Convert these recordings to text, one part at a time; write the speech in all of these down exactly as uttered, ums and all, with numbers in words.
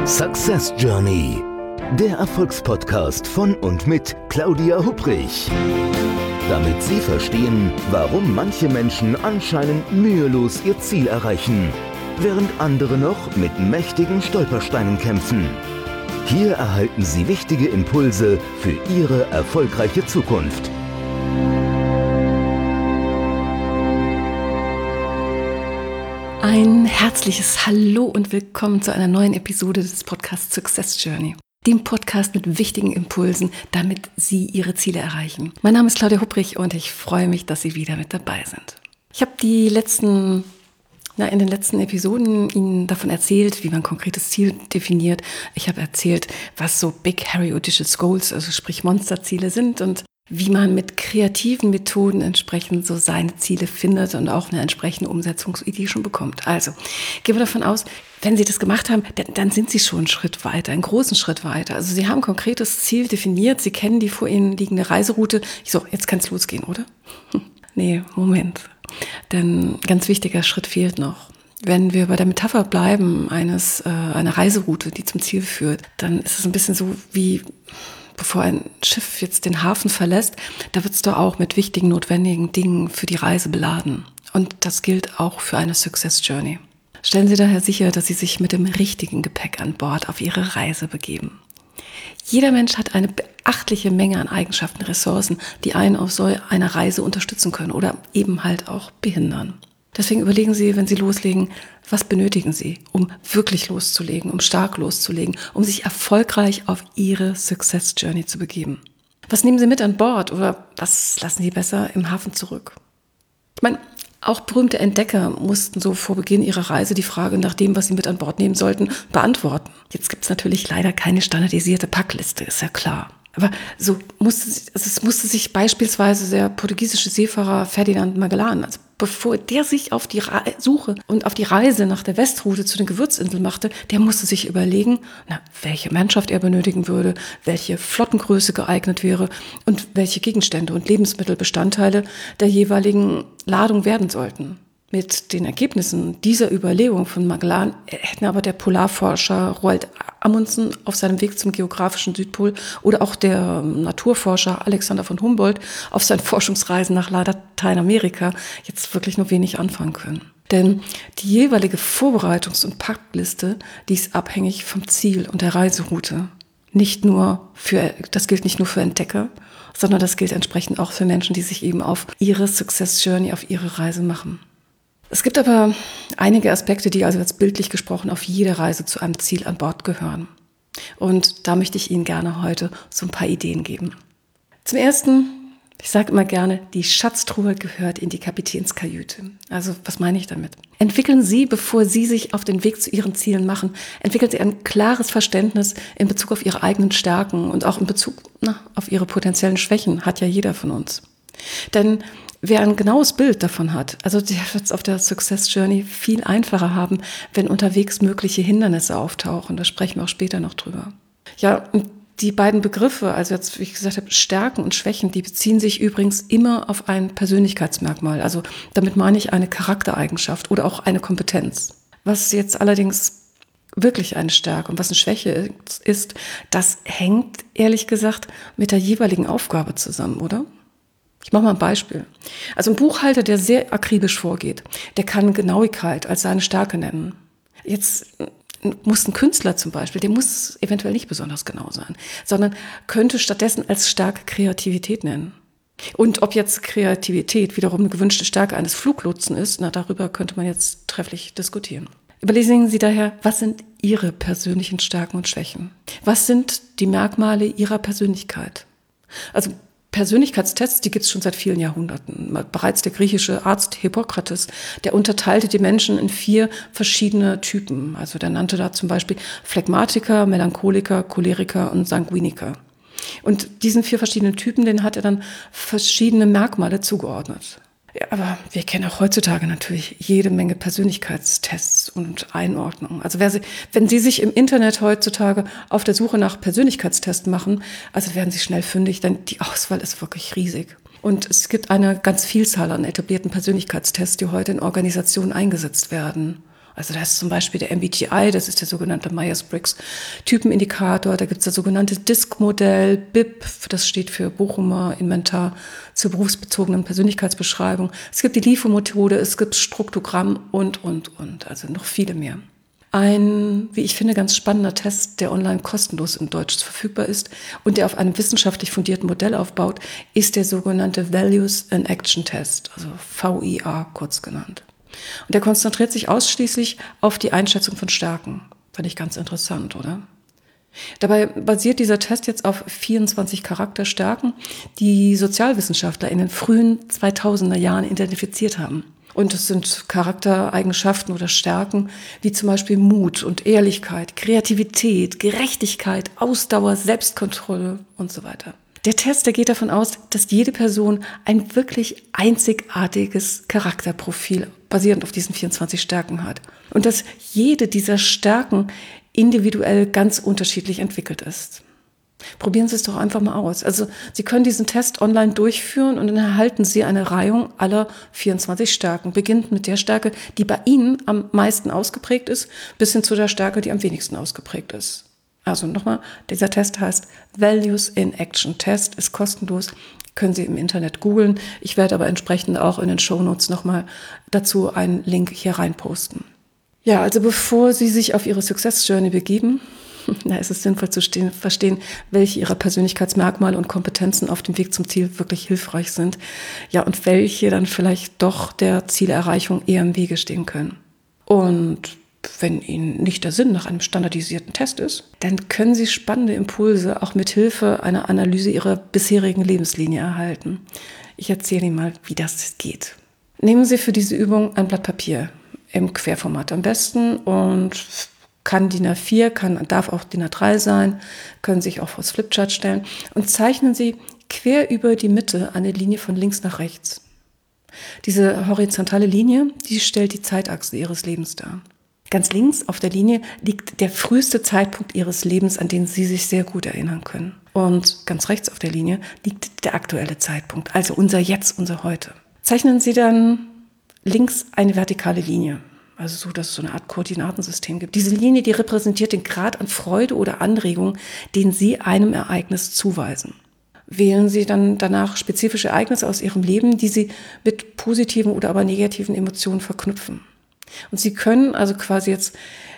Success Journey, der Erfolgspodcast von und mit Claudia Hupprich. Damit Sie verstehen, warum manche Menschen anscheinend mühelos ihr Ziel erreichen, während andere noch mit mächtigen Stolpersteinen kämpfen. Hier erhalten Sie wichtige Impulse für Ihre erfolgreiche Zukunft. Ein herzliches Hallo und willkommen zu einer neuen Episode des Podcasts Success Journey, dem Podcast mit wichtigen Impulsen, damit Sie Ihre Ziele erreichen. Mein Name ist Claudia Hupprich und ich freue mich, dass Sie wieder mit dabei sind. Ich habe die letzten, na, in den letzten Episoden Ihnen davon erzählt, wie man ein konkretes Ziel definiert. Ich habe erzählt, was so Big Hairy Audacious Goals, also sprich Monsterziele sind und wie man mit kreativen Methoden entsprechend so seine Ziele findet und auch eine entsprechende Umsetzungsidee schon bekommt. Also gehen wir davon aus, wenn Sie das gemacht haben, dann, dann sind Sie schon einen Schritt weiter, einen großen Schritt weiter. Also Sie haben ein konkretes Ziel definiert, Sie kennen die vor Ihnen liegende Reiseroute. So, jetzt kann es losgehen, oder? Nee, Moment. Denn ganz wichtiger Schritt fehlt noch. Wenn wir bei der Metapher bleiben, eines äh, einer Reiseroute, die zum Ziel führt, dann ist es ein bisschen so wie bevor ein Schiff jetzt den Hafen verlässt, da wird es doch auch mit wichtigen, notwendigen Dingen für die Reise beladen. Und das gilt auch für eine Success Journey. Stellen Sie daher sicher, dass Sie sich mit dem richtigen Gepäck an Bord auf Ihre Reise begeben. Jeder Mensch hat eine beachtliche Menge an Eigenschaften, Ressourcen, die einen auf so einer Reise unterstützen können oder eben halt auch behindern. Deswegen überlegen Sie, wenn Sie loslegen, was benötigen Sie, um wirklich loszulegen, um stark loszulegen, um sich erfolgreich auf Ihre Success Journey zu begeben. Was nehmen Sie mit an Bord oder was lassen Sie besser im Hafen zurück? Ich meine, auch berühmte Entdecker mussten so vor Beginn ihrer Reise die Frage nach dem, was sie mit an Bord nehmen sollten, beantworten. Jetzt gibt es natürlich leider keine standardisierte Packliste, ist ja klar. Aber so musste, also es musste sich beispielsweise der portugiesische Seefahrer Ferdinand Magellan, also bevor der sich auf die Re- Suche und auf die Reise nach der Westroute zu den Gewürzinseln machte, der musste sich überlegen, na, welche Mannschaft er benötigen würde, welche Flottengröße geeignet wäre und welche Gegenstände und Lebensmittelbestandteile der jeweiligen Ladung werden sollten. Mit den Ergebnissen dieser Überlegung von Magellan hätten aber der Polarforscher Roald Amundsen auf seinem Weg zum geografischen Südpol oder auch der Naturforscher Alexander von Humboldt auf seinen Forschungsreisen nach Lateinamerika jetzt wirklich nur wenig anfangen können. Denn die jeweilige Vorbereitungs- und Packliste, die ist abhängig vom Ziel und der Reiseroute. Nicht nur für, das gilt nicht nur für Entdecker, sondern das gilt entsprechend auch für Menschen, die sich eben auf ihre Success Journey, auf ihre Reise machen. Es gibt aber einige Aspekte, die also jetzt bildlich gesprochen auf jede Reise zu einem Ziel an Bord gehören. Und da möchte ich Ihnen gerne heute so ein paar Ideen geben. Zum Ersten, ich sage immer gerne, die Schatztruhe gehört in die Kapitänskajüte. Also was meine ich damit? Entwickeln Sie, bevor Sie sich auf den Weg zu Ihren Zielen machen, entwickeln Sie ein klares Verständnis in Bezug auf Ihre eigenen Stärken und auch in Bezug na, auf Ihre potenziellen Schwächen, hat ja jeder von uns. Denn wer ein genaues Bild davon hat, also der wird es auf der Success Journey viel einfacher haben, wenn unterwegs mögliche Hindernisse auftauchen. Da sprechen wir auch später noch drüber. Ja, und die beiden Begriffe, also jetzt, wie ich gesagt habe, Stärken und Schwächen, die beziehen sich übrigens immer auf ein Persönlichkeitsmerkmal. Also damit meine ich eine Charaktereigenschaft oder auch eine Kompetenz. Was jetzt allerdings wirklich eine Stärke und was eine Schwäche ist, das hängt ehrlich gesagt mit der jeweiligen Aufgabe zusammen, oder? Ich mache mal ein Beispiel. Also ein Buchhalter, der sehr akribisch vorgeht, der kann Genauigkeit als seine Stärke nennen. Jetzt muss ein Künstler zum Beispiel, der muss eventuell nicht besonders genau sein, sondern könnte stattdessen als Stärke Kreativität nennen. Und ob jetzt Kreativität wiederum eine gewünschte Stärke eines Fluglotsen ist, na, darüber könnte man jetzt trefflich diskutieren. Überlegen Sie daher, was sind Ihre persönlichen Stärken und Schwächen? Was sind die Merkmale Ihrer Persönlichkeit? Also Persönlichkeitstests, die gibt es schon seit vielen Jahrhunderten. Bereits der griechische Arzt Hippokrates, der unterteilte die Menschen in vier verschiedene Typen. Also der nannte da zum Beispiel Phlegmatiker, Melancholiker, Choleriker und Sanguiniker. Und diesen vier verschiedenen Typen, denen hat er dann verschiedene Merkmale zugeordnet. Ja, aber wir kennen auch heutzutage natürlich jede Menge Persönlichkeitstests und Einordnungen. Also wer sie, wenn Sie sich im Internet heutzutage auf der Suche nach Persönlichkeitstests machen, also werden Sie schnell fündig, denn die Auswahl ist wirklich riesig. Und es gibt eine ganz Vielzahl an etablierten Persönlichkeitstests, die heute in Organisationen eingesetzt werden. Also da ist zum Beispiel der M B T I, das ist der sogenannte Myers-Briggs-Typenindikator. Da gibt es das sogenannte D I S C-Modell, B I P, das steht für Bochumer Inventar zur berufsbezogenen Persönlichkeitsbeschreibung. Es gibt die L I F O-Methode, es gibt Struktogramm und, und, und. Also noch viele mehr. Ein, wie ich finde, ganz spannender Test, der online kostenlos in Deutsch verfügbar ist und der auf einem wissenschaftlich fundierten Modell aufbaut, ist der sogenannte Values in Action Test, also V I A kurz genannt. Und der konzentriert sich ausschließlich auf die Einschätzung von Stärken. Fand ich ganz interessant, oder? Dabei basiert dieser Test jetzt auf vierundzwanzig Charakterstärken, die Sozialwissenschaftler in den frühen zweitausender Jahren identifiziert haben. Und es sind Charaktereigenschaften oder Stärken wie zum Beispiel Mut und Ehrlichkeit, Kreativität, Gerechtigkeit, Ausdauer, Selbstkontrolle und so weiter. Der Test, der geht davon aus, dass jede Person ein wirklich einzigartiges Charakterprofil basierend auf diesen vierundzwanzig Stärken hat. Und dass jede dieser Stärken individuell ganz unterschiedlich entwickelt ist. Probieren Sie es doch einfach mal aus. Also Sie können diesen Test online durchführen und dann erhalten Sie eine Reihung aller vierundzwanzig Stärken. Beginnend mit der Stärke, die bei Ihnen am meisten ausgeprägt ist, bis hin zu der Stärke, die am wenigsten ausgeprägt ist. Also nochmal, dieser Test heißt Values in Action Test, ist kostenlos, können Sie im Internet googeln. Ich werde aber entsprechend auch in den Shownotes nochmal dazu einen Link hier reinposten. Ja, also bevor Sie sich auf Ihre Success Journey begeben, da ist es sinnvoll zu stehen, verstehen, welche Ihrer Persönlichkeitsmerkmale und Kompetenzen auf dem Weg zum Ziel wirklich hilfreich sind. Ja, und welche dann vielleicht doch der Zielerreichung eher im Wege stehen können. Und wenn Ihnen nicht der Sinn nach einem standardisierten Test ist, dann können Sie spannende Impulse auch mit Hilfe einer Analyse Ihrer bisherigen Lebenslinie erhalten. Ich erzähle Ihnen mal, wie das geht. Nehmen Sie für diese Übung ein Blatt Papier im Querformat am besten und kann D I N A vier, kann, darf auch D I N A drei sein, können sich auch vors Flipchart stellen und zeichnen Sie quer über die Mitte eine Linie von links nach rechts. Diese horizontale Linie, die stellt die Zeitachse Ihres Lebens dar. Ganz links auf der Linie liegt der früheste Zeitpunkt Ihres Lebens, an den Sie sich sehr gut erinnern können. Und ganz rechts auf der Linie liegt der aktuelle Zeitpunkt, also unser Jetzt, unser Heute. Zeichnen Sie dann links eine vertikale Linie, also so, dass es so eine Art Koordinatensystem gibt. Diese Linie, die repräsentiert den Grad an Freude oder Anregung, den Sie einem Ereignis zuweisen. Wählen Sie dann danach spezifische Ereignisse aus Ihrem Leben, die Sie mit positiven oder aber negativen Emotionen verknüpfen. Und Sie können also quasi jetzt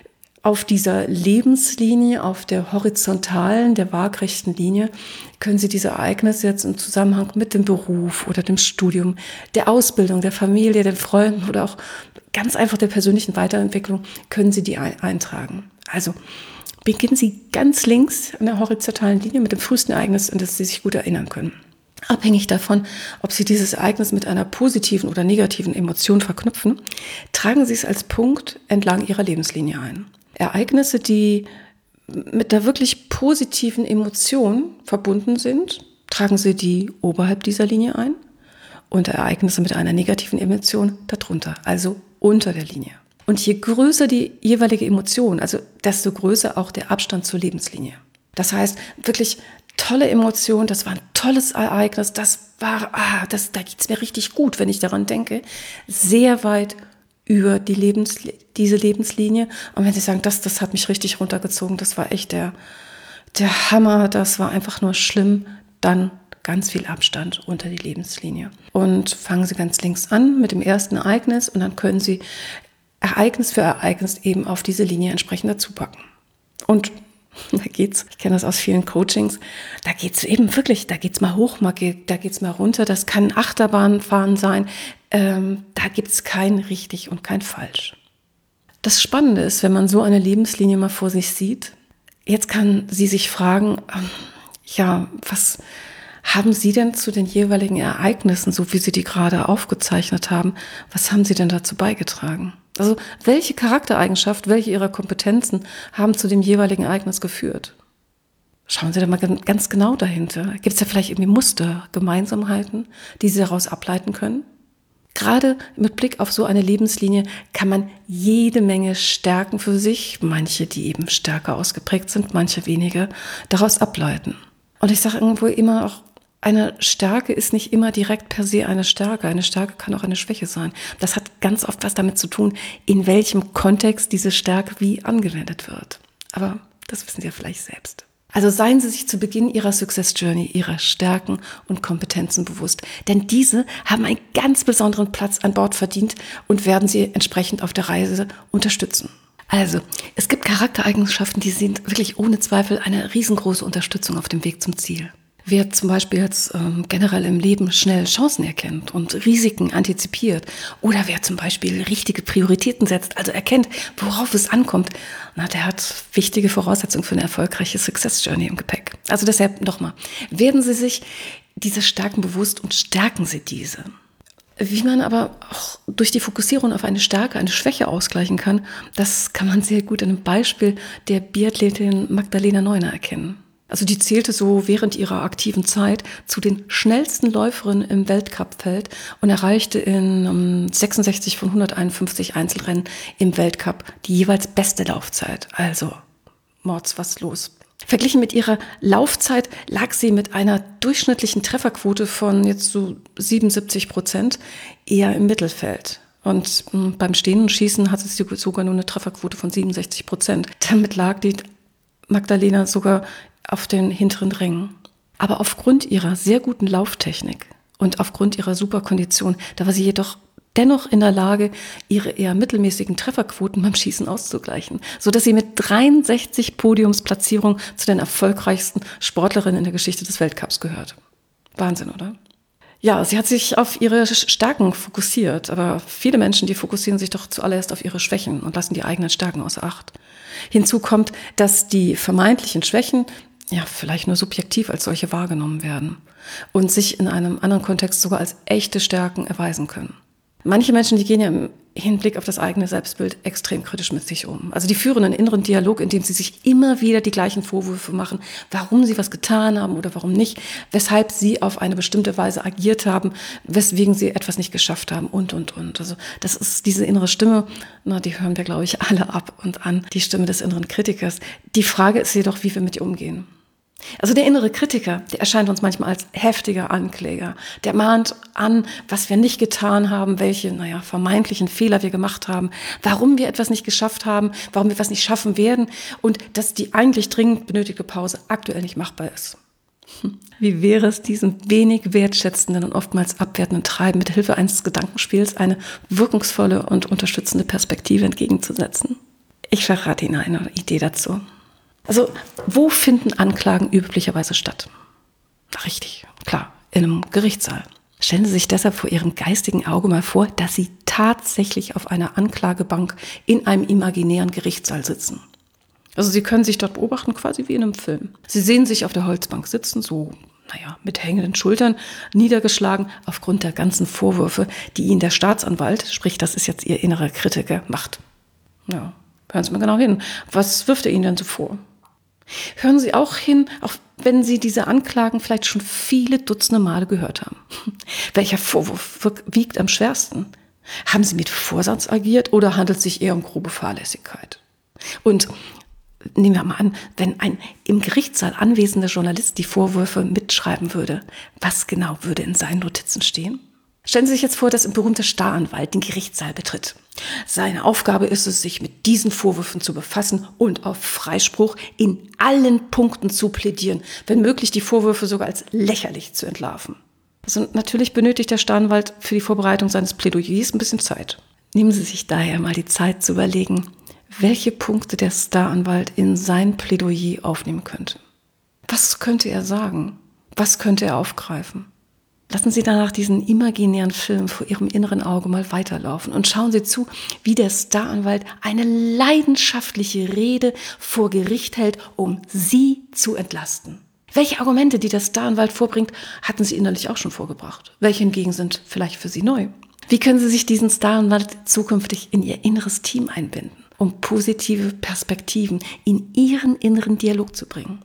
auf dieser Lebenslinie, auf der horizontalen, der waagrechten Linie, können Sie diese Ereignisse jetzt im Zusammenhang mit dem Beruf oder dem Studium, der Ausbildung, der Familie, den Freunden oder auch ganz einfach der persönlichen Weiterentwicklung, können Sie die eintragen. Also beginnen Sie ganz links an der horizontalen Linie mit dem frühesten Ereignis, an das Sie sich gut erinnern können. Abhängig davon, ob Sie dieses Ereignis mit einer positiven oder negativen Emotion verknüpfen, tragen Sie es als Punkt entlang Ihrer Lebenslinie ein. Ereignisse, die mit einer wirklich positiven Emotion verbunden sind, tragen Sie die oberhalb dieser Linie ein und Ereignisse mit einer negativen Emotion darunter, also unter der Linie. Und je größer die jeweilige Emotion, also desto größer auch der Abstand zur Lebenslinie. Das heißt, wirklich tolle Emotion, das war ein tolles Ereignis, das war, ah, das, da geht's mir richtig gut, wenn ich daran denke, sehr weit über die Lebens, diese Lebenslinie. Und wenn Sie sagen, das, das hat mich richtig runtergezogen, das war echt der, der Hammer, das war einfach nur schlimm, dann ganz viel Abstand unter die Lebenslinie. Und fangen Sie ganz links an mit dem ersten Ereignis und dann können Sie Ereignis für Ereignis eben auf diese Linie entsprechend dazu packen. Und da geht's, ich kenne das aus vielen Coachings, da geht's eben wirklich, da geht's mal hoch, mal geht, da geht's mal runter, das kann Achterbahnfahren sein, ähm, da gibt's kein richtig und kein falsch. Das Spannende ist, wenn man so eine Lebenslinie mal vor sich sieht, jetzt kann sie sich fragen, ähm, ja, was haben Sie denn zu den jeweiligen Ereignissen, so wie Sie die gerade aufgezeichnet haben, was haben Sie denn dazu beigetragen? Also welche Charaktereigenschaft, welche Ihrer Kompetenzen haben zu dem jeweiligen Ereignis geführt? Schauen Sie da mal ganz genau dahinter. Gibt es da vielleicht irgendwie Muster, Gemeinsamkeiten, die Sie daraus ableiten können? Gerade mit Blick auf so eine Lebenslinie kann man jede Menge Stärken für sich, manche, die eben stärker ausgeprägt sind, manche weniger, daraus ableiten. Und ich sage irgendwo immer auch, Eine Stärke ist nicht immer direkt per se eine Stärke. Eine Stärke kann auch eine Schwäche sein. Das hat ganz oft was damit zu tun, in welchem Kontext diese Stärke wie angewendet wird. Aber das wissen Sie ja vielleicht selbst. Also seien Sie sich zu Beginn Ihrer Success Journey Ihrer Stärken und Kompetenzen bewusst. Denn diese haben einen ganz besonderen Platz an Bord verdient und werden Sie entsprechend auf der Reise unterstützen. Also, es gibt Charaktereigenschaften, die sind wirklich ohne Zweifel eine riesengroße Unterstützung auf dem Weg zum Ziel. Wer zum Beispiel jetzt ähm, generell im Leben schnell Chancen erkennt und Risiken antizipiert oder wer zum Beispiel richtige Prioritäten setzt, also erkennt, worauf es ankommt, na, der hat wichtige Voraussetzungen für eine erfolgreiche Success Journey im Gepäck. Also deshalb nochmal, werden Sie sich diese Stärken bewusst und stärken Sie diese. Wie man aber auch durch die Fokussierung auf eine Stärke, eine Schwäche ausgleichen kann, das kann man sehr gut in einem Beispiel der Biathletin Magdalena Neuner erkennen. Also die zählte so während ihrer aktiven Zeit zu den schnellsten Läuferinnen im Weltcupfeld und erreichte in um, sechsundsechzig von hunderteinundfünfzig Einzelrennen im Weltcup die jeweils beste Laufzeit. Also Mords, was los? Verglichen mit ihrer Laufzeit lag sie mit einer durchschnittlichen Trefferquote von jetzt so siebenundsiebzig Prozent eher im Mittelfeld. Und mh, beim stehenden Schießen hatte sie sogar nur eine Trefferquote von siebenundsechzig Prozent. Damit lag die Magdalena sogar auf den hinteren Rängen. Aber aufgrund ihrer sehr guten Lauftechnik und aufgrund ihrer super Kondition, da war sie jedoch dennoch in der Lage, ihre eher mittelmäßigen Trefferquoten beim Schießen auszugleichen, sodass sie mit dreiundsechzig Podiumsplatzierungen zu den erfolgreichsten Sportlerinnen in der Geschichte des Weltcups gehört. Wahnsinn, oder? Ja, sie hat sich auf ihre Stärken fokussiert, aber viele Menschen, die fokussieren sich doch zuallererst auf ihre Schwächen und lassen die eigenen Stärken außer Acht. Hinzu kommt, dass die vermeintlichen Schwächen ja vielleicht nur subjektiv als solche wahrgenommen werden und sich in einem anderen Kontext sogar als echte Stärken erweisen können. Manche Menschen, die gehen ja im Hinblick auf das eigene Selbstbild extrem kritisch mit sich um. Also die führen einen inneren Dialog, in dem sie sich immer wieder die gleichen Vorwürfe machen, warum sie was getan haben oder warum nicht, weshalb sie auf eine bestimmte Weise agiert haben, weswegen sie etwas nicht geschafft haben und, und, und. Also das ist diese innere Stimme, na, die hören wir, glaube ich, alle ab und an, die Stimme des inneren Kritikers. Die Frage ist jedoch, wie wir mit ihr umgehen. Also der innere Kritiker, der erscheint uns manchmal als heftiger Ankläger. Der mahnt an, was wir nicht getan haben, welche, naja, vermeintlichen Fehler wir gemacht haben, warum wir etwas nicht geschafft haben, warum wir etwas nicht schaffen werden und dass die eigentlich dringend benötigte Pause aktuell nicht machbar ist. Wie wäre es, diesem wenig wertschätzenden und oftmals abwertenden Treiben mit Hilfe eines Gedankenspiels eine wirkungsvolle und unterstützende Perspektive entgegenzusetzen? Ich verrate Ihnen eine Idee dazu. Also, wo finden Anklagen üblicherweise statt? Na, richtig, klar, in einem Gerichtssaal. Stellen Sie sich deshalb vor Ihrem geistigen Auge mal vor, dass Sie tatsächlich auf einer Anklagebank in einem imaginären Gerichtssaal sitzen. Also Sie können sich dort beobachten, quasi wie in einem Film. Sie sehen sich auf der Holzbank sitzen, so, naja, mit hängenden Schultern, niedergeschlagen aufgrund der ganzen Vorwürfe, die Ihnen der Staatsanwalt, sprich, das ist jetzt Ihr innerer Kritiker, macht. Ja, hören Sie mal genau hin. Was wirft er Ihnen denn so vor? Hören Sie auch hin, auch wenn Sie diese Anklagen vielleicht schon viele Dutzende Male gehört haben. Welcher Vorwurf wiegt am schwersten? Haben Sie mit Vorsatz agiert oder handelt es sich eher um grobe Fahrlässigkeit? Und nehmen wir mal an, wenn ein im Gerichtssaal anwesender Journalist die Vorwürfe mitschreiben würde, was genau würde in seinen Notizen stehen? Stellen Sie sich jetzt vor, dass ein berühmter Staranwalt den Gerichtssaal betritt. Seine Aufgabe ist es, sich mit diesen Vorwürfen zu befassen und auf Freispruch in allen Punkten zu plädieren, wenn möglich die Vorwürfe sogar als lächerlich zu entlarven. Also natürlich benötigt der Staranwalt für die Vorbereitung seines Plädoyers ein bisschen Zeit. Nehmen Sie sich daher mal die Zeit zu überlegen, welche Punkte der Staranwalt in sein Plädoyer aufnehmen könnte. Was könnte er sagen? Was könnte er aufgreifen? Lassen Sie danach diesen imaginären Film vor Ihrem inneren Auge mal weiterlaufen und schauen Sie zu, wie der Staranwalt eine leidenschaftliche Rede vor Gericht hält, um Sie zu entlasten. Welche Argumente, die der Staranwalt vorbringt, hatten Sie innerlich auch schon vorgebracht? Welche hingegen sind vielleicht für Sie neu? Wie können Sie sich diesen Staranwalt zukünftig in Ihr inneres Team einbinden, um positive Perspektiven in Ihren inneren Dialog zu bringen?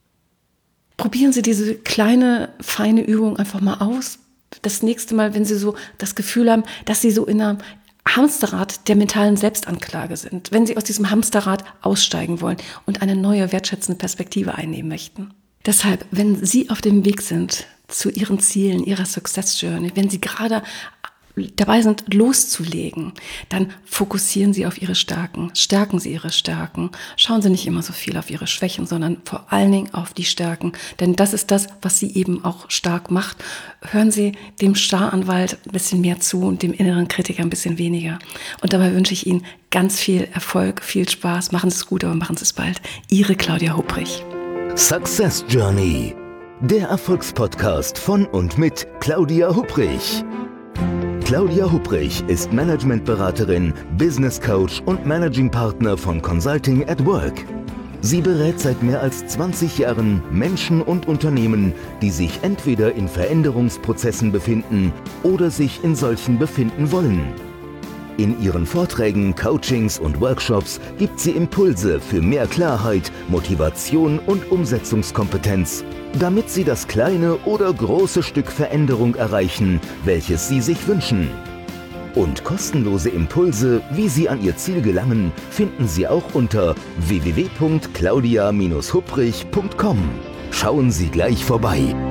Probieren Sie diese kleine, feine Übung einfach mal aus. Das nächste Mal, wenn Sie so das Gefühl haben, dass Sie so in einem Hamsterrad der mentalen Selbstanklage sind, wenn Sie aus diesem Hamsterrad aussteigen wollen und eine neue, wertschätzende Perspektive einnehmen möchten. Deshalb, wenn Sie auf dem Weg sind, zu Ihren Zielen, Ihrer Success Journey, wenn Sie gerade dabei sind, loszulegen, dann fokussieren Sie auf Ihre Stärken, stärken Sie Ihre Stärken, schauen Sie nicht immer so viel auf Ihre Schwächen, sondern vor allen Dingen auf die Stärken, denn das ist das, was Sie eben auch stark macht. Hören Sie dem Staranwalt ein bisschen mehr zu und dem inneren Kritiker ein bisschen weniger. Und dabei wünsche ich Ihnen ganz viel Erfolg, viel Spaß, machen Sie es gut, aber machen Sie es bald. Ihre Claudia Hupprich. Success Journey, der Erfolgspodcast von und mit Claudia Hupprich. Claudia Hupprich ist Managementberaterin, Business Coach und Managing Partner von Consulting at Work. Sie berät seit mehr als zwanzig Jahren Menschen und Unternehmen, die sich entweder in Veränderungsprozessen befinden oder sich in solchen befinden wollen. In ihren Vorträgen, Coachings und Workshops gibt sie Impulse für mehr Klarheit, Motivation und Umsetzungskompetenz, damit sie das kleine oder große Stück Veränderung erreichen, welches sie sich wünschen. Und kostenlose Impulse, wie Sie an Ihr Ziel gelangen, finden Sie auch unter w w w punkt claudia Bindestrich hupprich punkt com. Schauen Sie gleich vorbei.